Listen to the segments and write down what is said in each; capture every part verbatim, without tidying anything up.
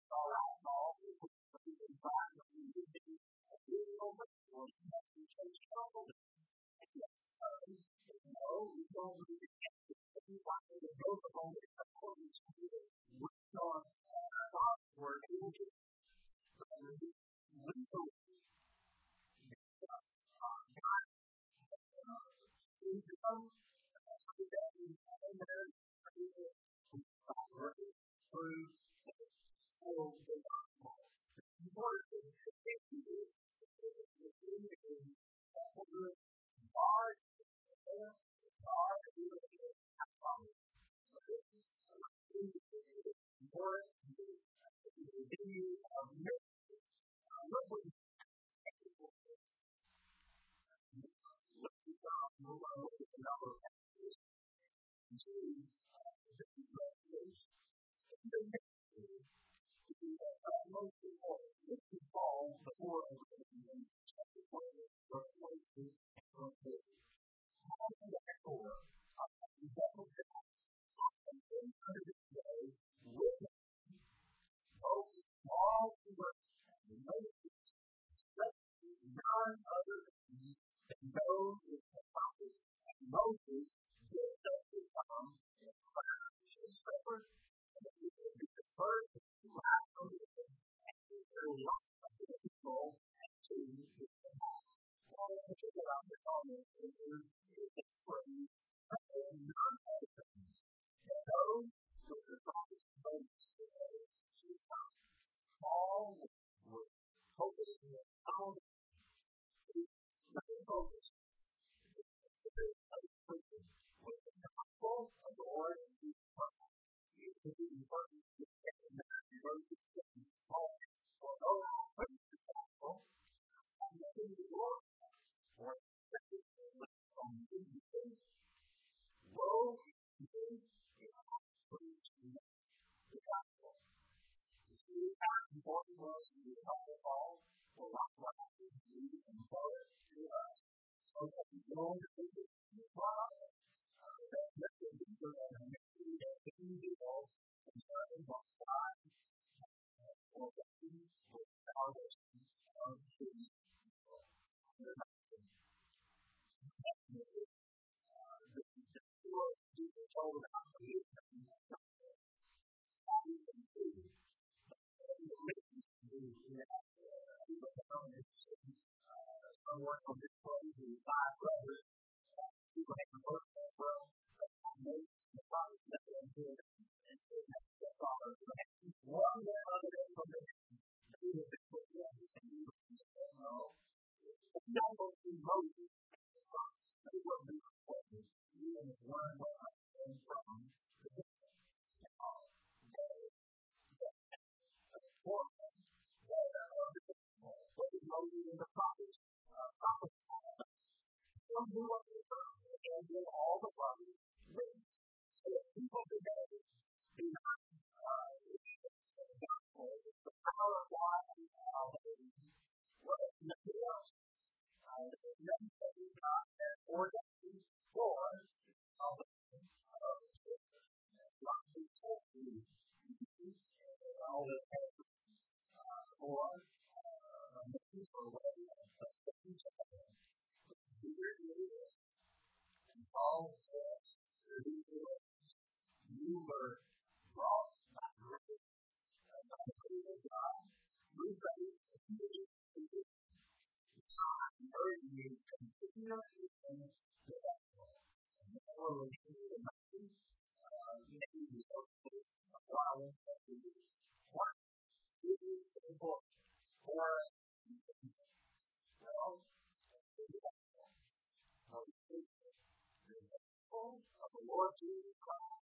all right, all people in fact, we did the original was to change trouble. Yes, no, we don't really get to find the both of them according to we saw God were able to we saw God to become that we had there through for the word God word most important this is all before all none other than those with the prophet Moses did the um shepherd the first last of the last of the people to figure out the comment those with the prophet Moses all were focusing on the focus both of the Lord woe important was to help us all for what and so so that we know that this is the process that this is the individual concerning what God will do with salvation of his told about the someone on this road who five brothers who had worked well made the promise that they did and so that's the father one way or the other they were the quick ones and we were no not only Moses they were the quick even if one was from Moses and the prophets some who are and then all the prophets so that people today do not the power of God what nothing else nothing that is not or that is for all the or all you were brought by grace through faith encouraging you to continue in the world maybe you so while what is important for well of the Lord Jesus Christ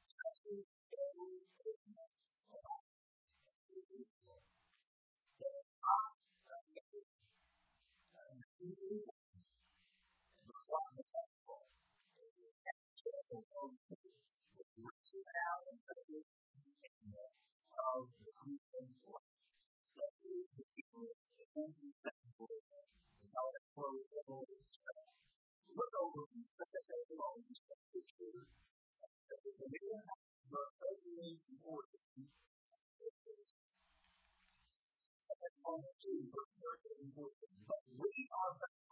look over the specific loans but those important on the two, but we are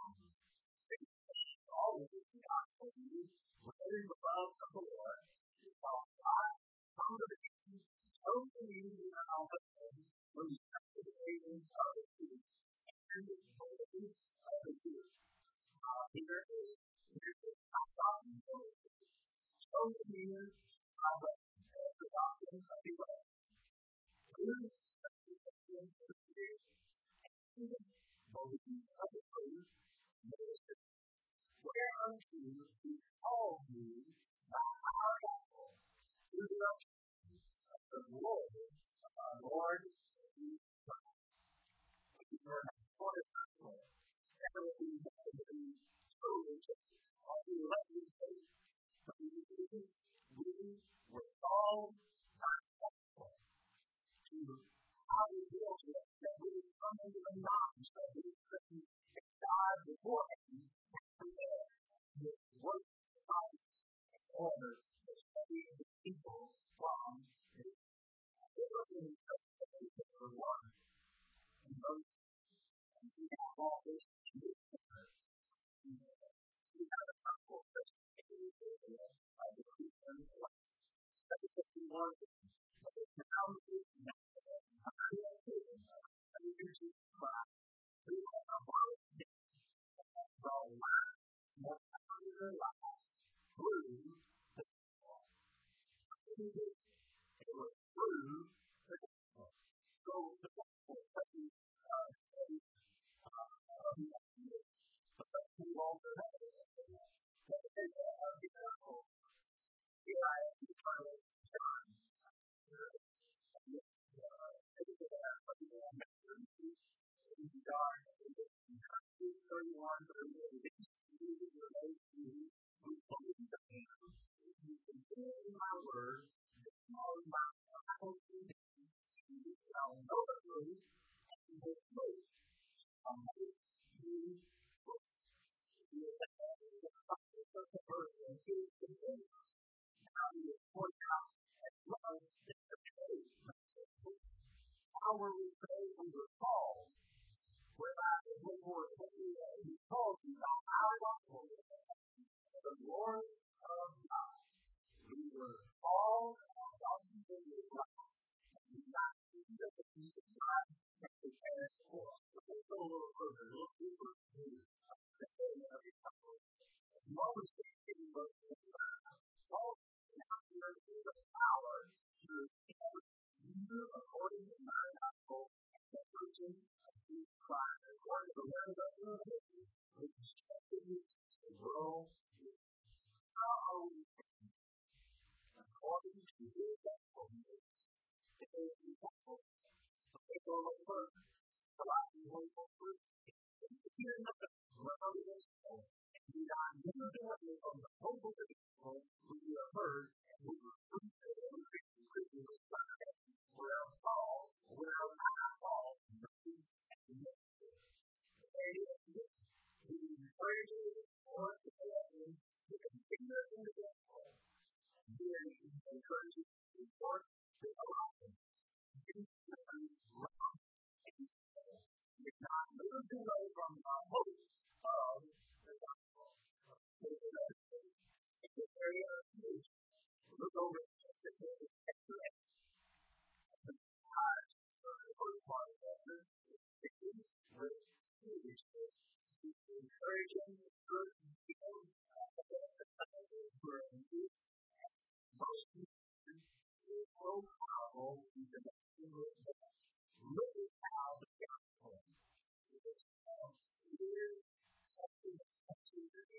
always gospel. Whether you love the Lord, God, come to the chosen you now, when you come to the table of the two, and the holy of the two. Here is chosen you of the doctrine of the way. Here is whereunto he called you by our gospel through the the Lord, our Lord Jesus Christ. We are not for Never will be able to be truly all the eleven states. But we were called not to how we deal with that we come into the knowledge that we couldn't God before him the work of Christ in order to save the people from it. It wasn't just that we were one and most and we have all this to do with us. We have a couple of this to do with us by the Christian life. That is what we want to do. But it's now we know that we are taking us and we can choose Christ. We want to borrow it from life. More popular life through the gospel. It was through the gospel. So the gospel that we uh, study uh, we also have a miracle. Here I am to try to John. thirty-one, thirty-eight. My word, all my Bible, I'll know the truth, and the truth. I'm going to the person who is the how we point out as well as the truth. How were we saved when we were called? Whereby the Lord called you by our gospel, the Lord of God. We were all about to be with God. We got to the peace of God and prepare for us. Let's go a little further, a little deeper. Romans fifteen, verse twenty-five. All now here is the power to receive you according to my gospel and the preaching of Jesus Christ. According to the letter of the which distributes the world. How are we according to his gospel? It is the gospel. So they go a little further. The last one will prove here's the revelation. We are moving from the hope of the gospel which we have heard and we were preached to the Christian where Paul, where I Paul, and we encourage you or to continue in the gospel. We encourage you to work to allow them. It's not moved away from the hope of the gospel. It's an area of news. Look over at the text. The first part of this is encouraging good people for most people is so powerful because look at how the gospel is here something that's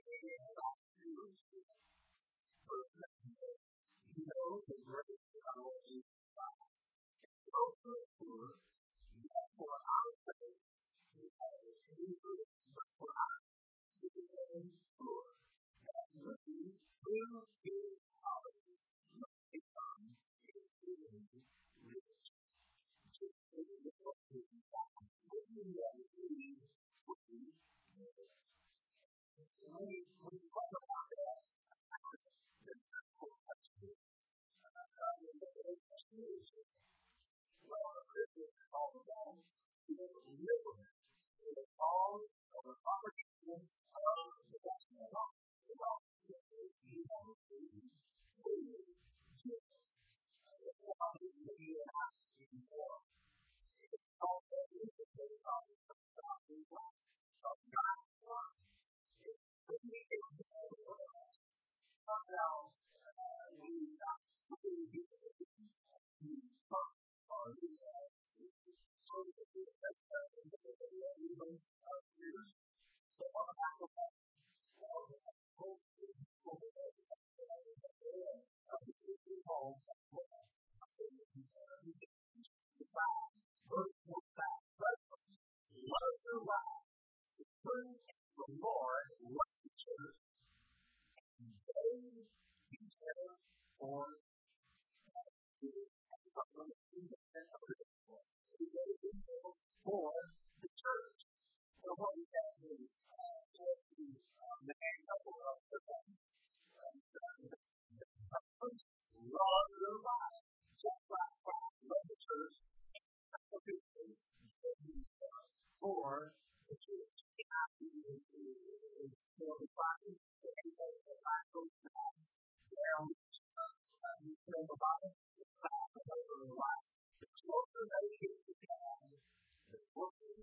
you know the great power is God. So for for our faith, we have a secret, but for our secret, for that we will see our become extremely rich. live liberally in the cause of the propagation of the gospel. The gospel is the only way to the Lord loves the church, and they care for for the church. So what we have is uh, just the um, the couple of the love your life, just like Christ loved the church, for the church. For the body, down, the bottom, the life. The closer they get to God, the closer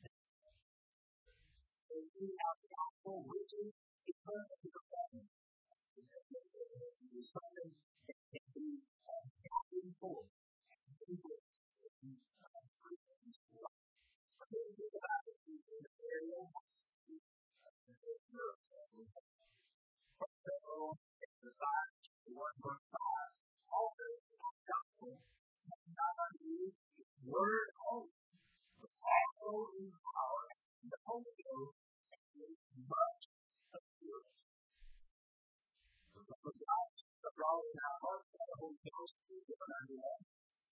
they do have the gospel riches because of the family. It's something that can be gathering for. Word only, also in power, the Holy Ghost is much assured. The problem in our heart is the Holy Ghost is given unto us.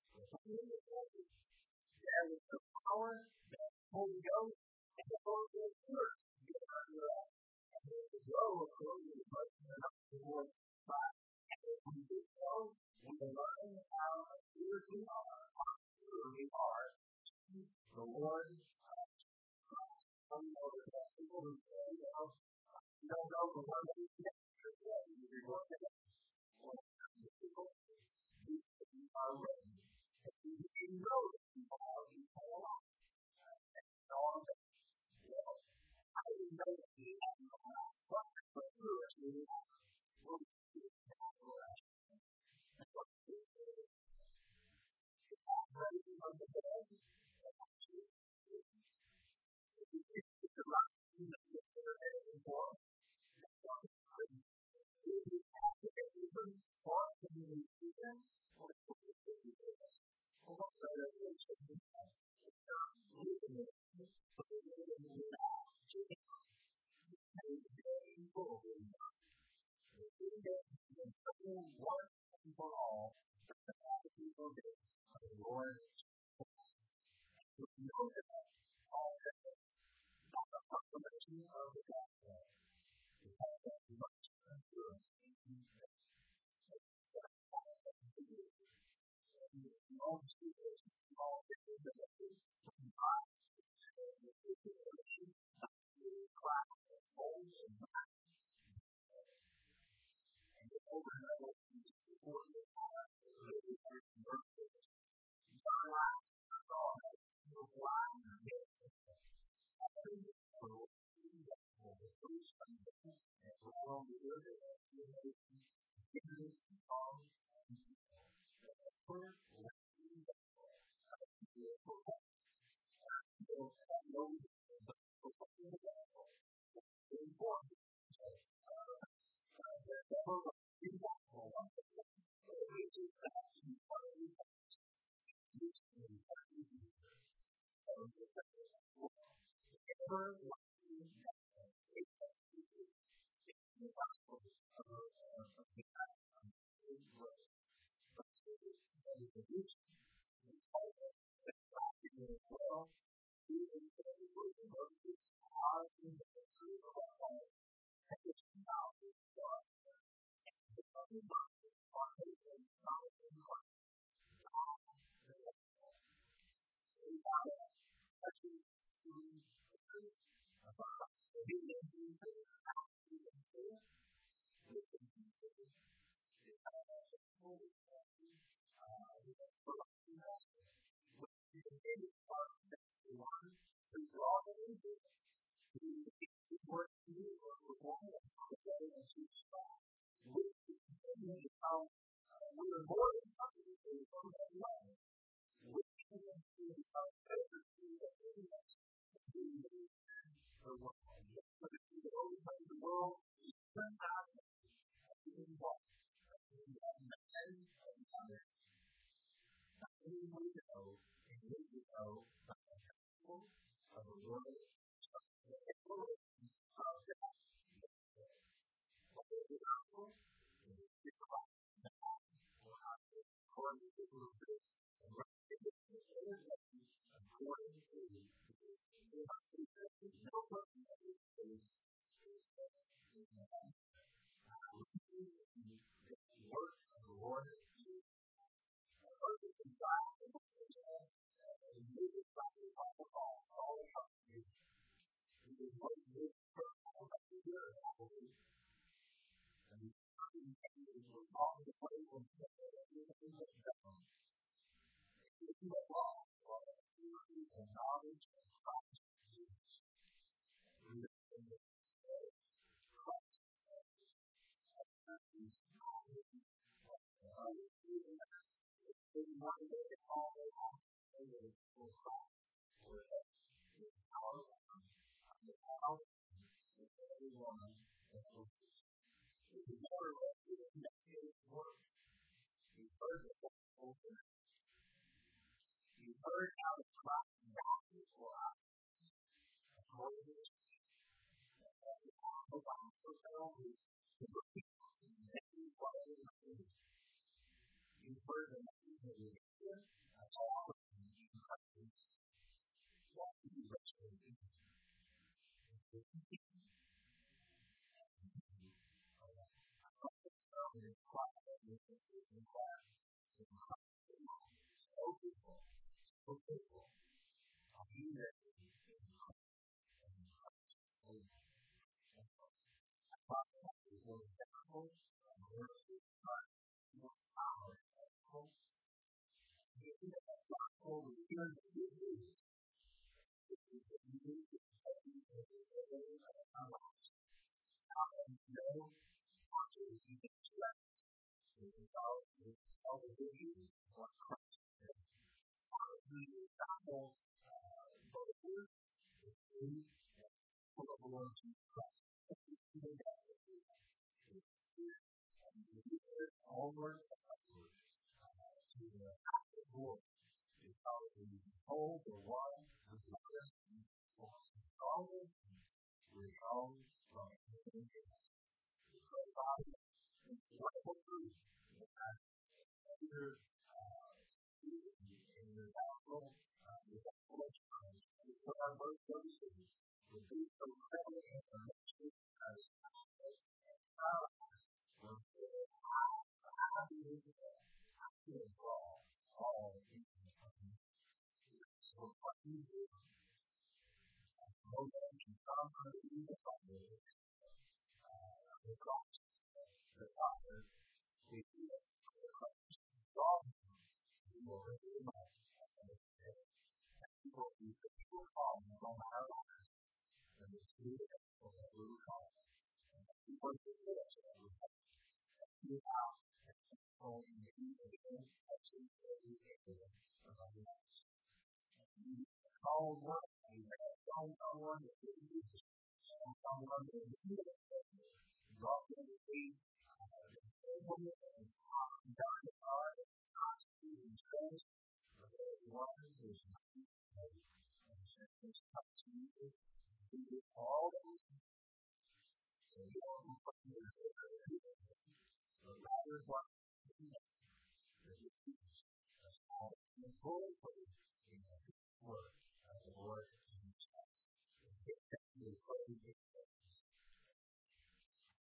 There is the power, the Holy Ghost, and the Holy Ghost works given unto us. And we will grow according to the person of the Lord. But as we do so, we will learn how assured we are, how sure we are. The Lord, some know that people who say, you know, you don't know the one who is next to you, you're going to get people who are ready. And you know that people are people alive. And so on. I didn't know that you had no life, but through it, you will see the power of it. Raising from the dead, the right thing that is there for us. Once and for all, the people of the Lord, we know that all that the proclamation of the gospel is that much endurance. All the small things that